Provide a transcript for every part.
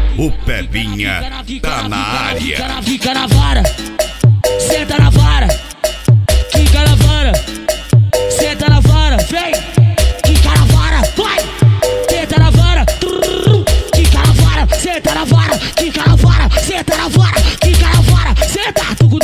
O Pebinha tá na área. Fica na vara, senta na vara, fica na vara, senta na vara, vem, fica na vara, vai, senta na vara, fica na vara, senta na vara, fica na vara, senta na vara, fica na vara, senta,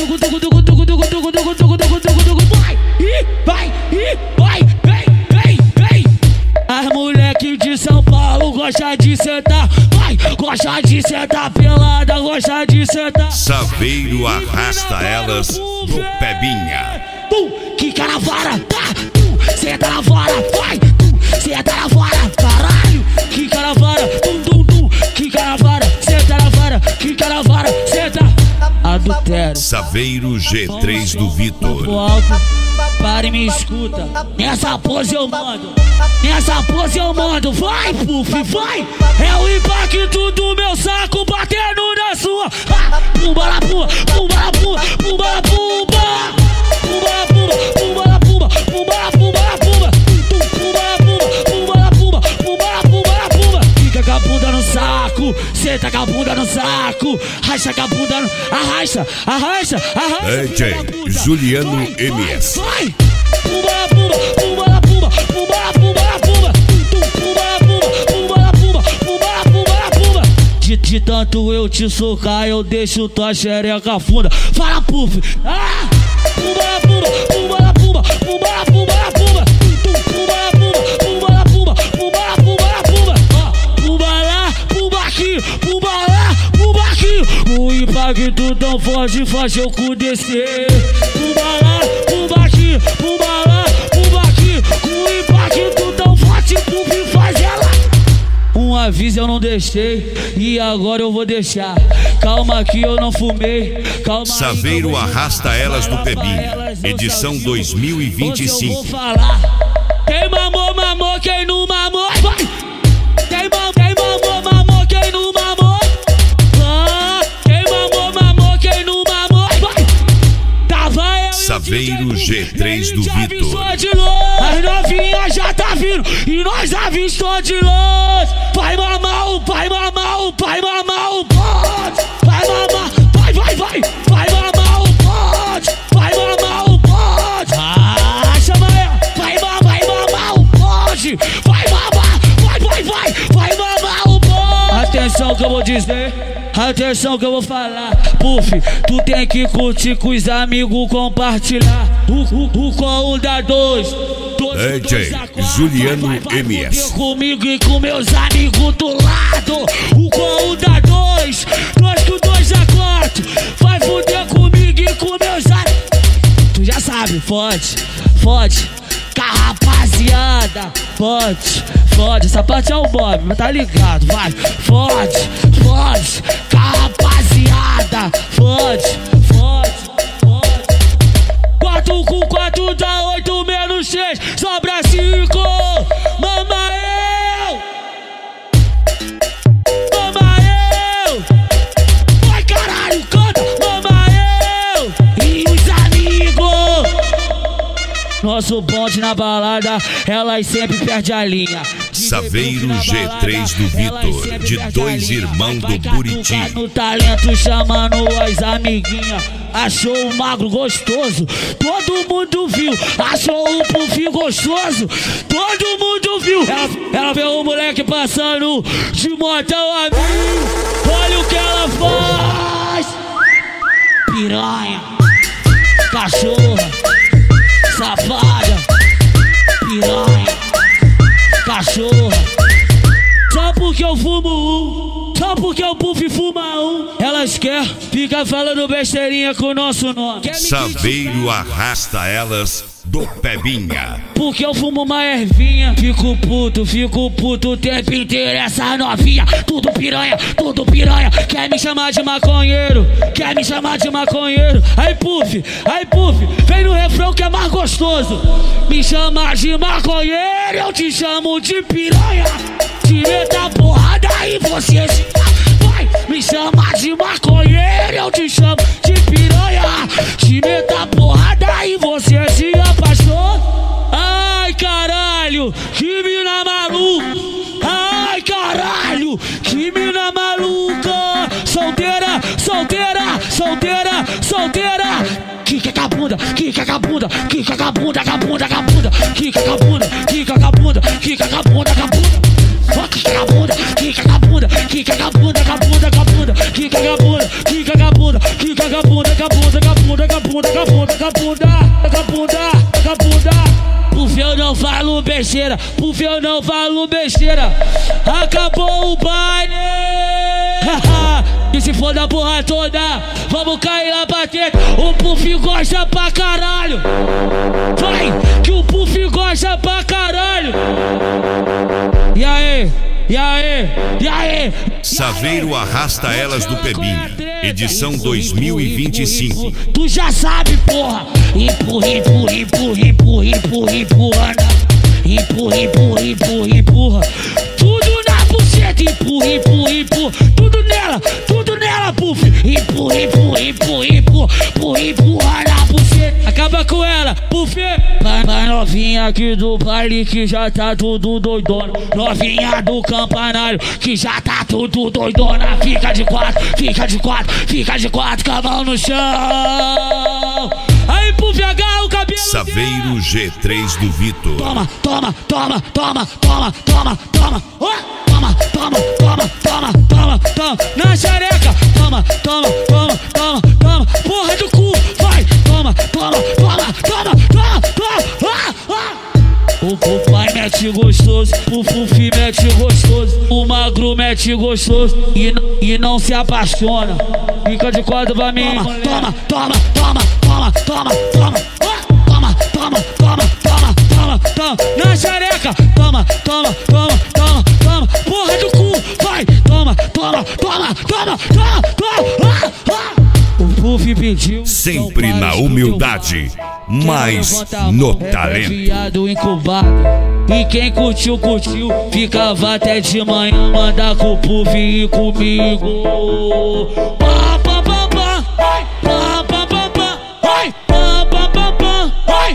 vai, as moleque de São Paulo gosta de sentar, vai, gosta de sentar pelada, gosta de sentar. Saveiro arrasta elas do Pebinha. Quica na vara, tá, senta na vara, vai, senta na vara, caralho, quica na vara, quica na vara, senta na vara, quica na vara, senta. Adultério. Saveiro G3 do Vitor. Para e me escuta. Nessa pose eu mando. Nessa pose eu mando. Vai, Puff, vai. É o impacto do meu saco batendo na sua. Pumba la pumba, pumba la pumba, pumba la pumba. Pumba la pumba, pumba la pumba, pumba la pumba la pumba. Pumba la pumba, pumba la pumba, pumba la pumba la pumba. Fica com a bunda no saco, senta com a bunda no saco, racha com a bunda no... Arrasta, arrasta, arrasta. DJ Juliano MS. Vai! Pumba la pumba, pumba la pumba, pumba la pumba la pumba. Pumba la pumba, pumba la pumba, pumba la pumba la pumba. De tanto eu te socar, eu deixo tua xereca funda. Fala, Puff! Ah! Pumba la pumba, pumba la pumba, pumba la pumba la pumba. Pumba la pumba, pumba la pumba, pumba la pumba la pumba. Pumba lá, pumba aqui, pumba lá, pumba aqui. O impacto tão forte faz eu cu descer. Pumba lá, pumba aqui, pumba lá, pumba aqui. O impacto tão forte, Puff faz ela. Um aviso eu não deixei e agora eu vou deixar. Calma que eu não fumei. Calma. Saveiro arrasta elas do Pebinha. Edição 2025. Eu vou falar. Quem mamou, mamou, quem não mamou, vai. Quem mamou, mamou, quem não mamou. Quem mamou, mamou, quem não mamou, vai. Tava eu. Saveiro G3 do Vitor. As novinhas já tá vindo e nós avistou de longe. Vai mamar o pai, mamar o pai, mamar o bote. Vai mamar, vai, vai, vai. Vai mamar o bote, vai mamar o bote. Chama ela, vai mamar o bote. Vai mamar, vai, vai, vai. Vai mamar o bote. Atenção que eu vou dizer. Atenção que eu vou falar. Puff, tu tem que curtir com os amigos, compartilhar. O com um da dois. DJ Juliano MS. Comigo e com meus amigos do lado. O com um da dois. Nós com 2 a 4. Vai fuder comigo e com meus amigos. Tu já sabe, fode, fode. Com a rapaziada, fode, fode. Essa parte é o Bob, mas tá ligado, vai. Fode, fode. Com a rapaziada, fode, fode, fode. 4 com 4 dá 8 menos 6, sobra 5. Mama eu, mama eu. Vai caralho, canta, mama eu. E os amigos. Nosso bonde na balada, elas sempre perdem a linha. Saveiro G3 do Vitor, de 2 irmãos do Buriti. No talento chamando as amiguinhas. Achou o magro gostoso, todo mundo viu. Achou o Puff gostoso, todo mundo viu. Ela vê o moleque passando de motão a mil. Olha o que ela faz. Piranha, cachorra, safada, piranha, cachorra. Só porque eu fumo um, só porque o Puff fuma um, elas querem ficar falando besteirinha com o nosso nome. Saveiro arrasta elas do Pebinha. Porque eu fumo uma ervinha, fico puto o tempo inteiro. Essa novinha, tudo piranha, quer me chamar de maconheiro, quer me chamar de maconheiro. Aí Puff, vem no refrão que é mais gostoso. Me chama de maconheiro, eu te chamo de piranha. Te meta a porrada e você se... Vai, me chama de maconheiro, eu te chamo de piranha. Te meta a porrada e você se apaixona. Ai caralho, que mina maluca. Ai caralho, que mina maluca. solteira. Quica com a bunda, quica com a bunda, quica com a bunda, com a bunda, com a bunda, quica com a bunda, quica com a bunda, quica com a bunda, com a bunda. Quica com a bunda, quica com a bunda, quica com a bunda, com a bunda, com a bunda, quica com a bunda, quica com a bunda, quica com a bunda, com a bunda, com a bunda, com a bunda, com a bunda, com a bunda, com a bunda, com a bunda. Puff, eu não falo besteira, puff, eu não falo besteira. Acabou o baile. E se for da porra toda, vamos cair lá pra dentro. O Puff gosta pra caralho. Vai, que o Puff gosta pra caralho. E aí? E aí? E aí? Saveiro arrasta elas do Pebinha, edição 2025. Tu já sabe, porra. Empurra, empurra, empurra, empurra, empurra, empurra. Empurra, empurra, empurra, empurra. Tudo na buceta, empurra, empurra, empurra. Tudo nela, Puff. Empurra, empurra, empurra, empurra, empurra, empurra na buceta. Acaba com ela, Puff. Pra novinha aqui do baile que já tá tudo doidona. Novinha do campanário que já tá tudo doidona. Fica de quatro, fica de quatro, fica de quatro, com a mão no chão. Aí, Puff, agarra o cabelo. Saveiro G3 do Vitor. Toma, toma, toma, toma, toma, toma, toma. Toma, toma, toma, toma, toma, toma. Na xereca. Toma, toma, toma, toma, toma. Porra do cu, vai. Toma, toma, toma, toma, toma, toma. O pai mete gostoso, o Puff mete gostoso, o magro mete gostoso e não se apaixona. Fica de quatro pra mim. Toma, toma, toma, toma, toma, toma. Toma, toma, toma, toma, toma, toma. Na xereca. Toma, toma, toma, toma, toma. Porra do cu, vai. Toma, toma, toma, toma, toma, toma. O Puff pediu. Sempre na humildade, mas no talento. Viado incubado. E quem curtiu, curtiu. Ficava até de manhã, manda com o Puff e comigo. Pá, pá, pá, pá. Pá, pá, pá, pá. Pá, pá, pá, pá.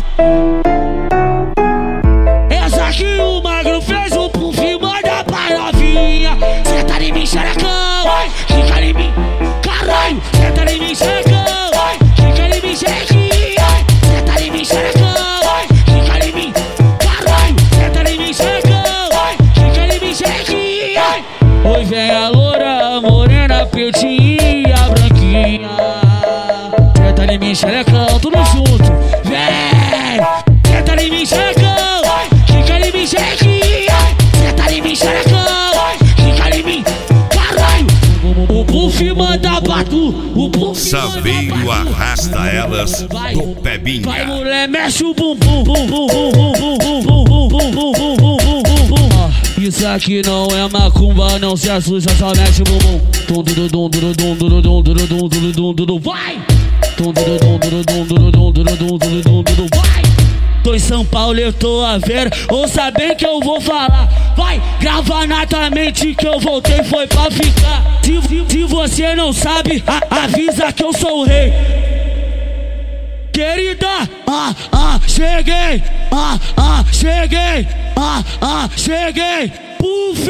Essa aqui o magro fez, o Puff manda pra novinha. Senta em mim, xerecão. Fica em mim, caralho. Senta em mim, xerecão. Fica em mim, xerequinha. Senta em mim, xerecão. Fica em mim, caralho. Senta em mim, xerecão. Fica em mim, xerequinha. Oi, vem a loura, a morena, a peitinha e a branquinha. Senta em mim, xerecão, tudo junto. Vem, senta em mim, xerecão. Fica em mim, xerequinha. Senta em mim, xerecão. Fica em mim, caralho. O Puff manda pra tu. O Puff Saveiro arrasta elas do Pebinha. vai, mulher, mexe o bumbum. Isso aqui não é macumba, não se assusta, só mexe o bumbum. Vai! Vai! Tô em São Paulo, eu tô a Vera. Ouça bem que eu vou falar. Vai, grava na tua mente que eu voltei, foi pra ficar. Se você não sabe, avisa que eu sou o rei. Querida, cheguei. Cheguei. Cheguei. Puff!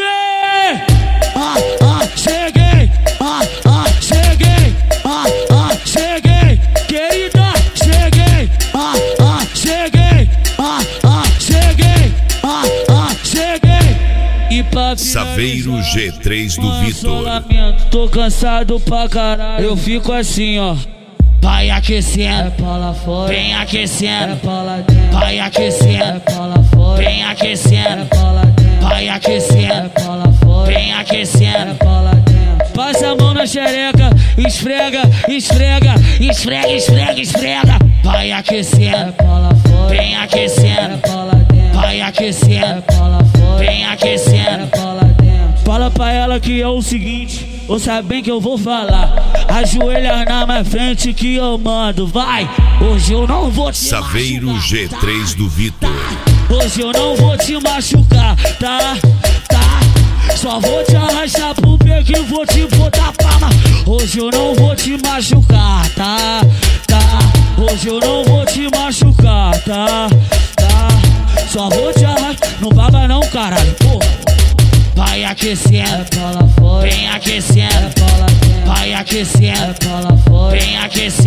Cheguei. Cheguei. Cheguei. Querida, cheguei. Cheguei. Cheguei. Cheguei. E pra Saveiro G3 do Vitor. Tô cansado pra caralho. Eu fico assim, ó. Vai aquecendo, é pra lá fora. Vem aquecendo, é pra lá dentro. Vai aquecendo, é pra lá fora. Vem aquecendo, é pra lá dentro. Vai aquecendo, é pra lá fora. Vem aquecendo, é pra lá dentro. Passa a mão na xereca, esfrega, esfrega, esfrega, esfrega, esfrega. Vai aquecendo, é pra lá fora. Vem aquecendo, é pra lá dentro. Vai aquecendo, é pra lá fora. Vem aquecendo, é pra lá dentro. Fala pra ela que é o seguinte. Ouça bem que eu vou falar. Ajoelha na minha frente que eu mando. Vai, hoje eu não vou te Saveiro machucar, G3 do Vitor. Hoje eu não vou te machucar, tá? Só vou te arrastar pro peito e vou te botar palma. Hoje eu não vou te machucar, tá? Hoje eu não vou te machucar, tá? Só vou te arrastar. Não baba não, caralho, porra. Vai aquecendo, é pra lá fora. Vem aquecendo, é pra lá dentro. Vai aquecendo, é pra lá fora. Vem aquecendo.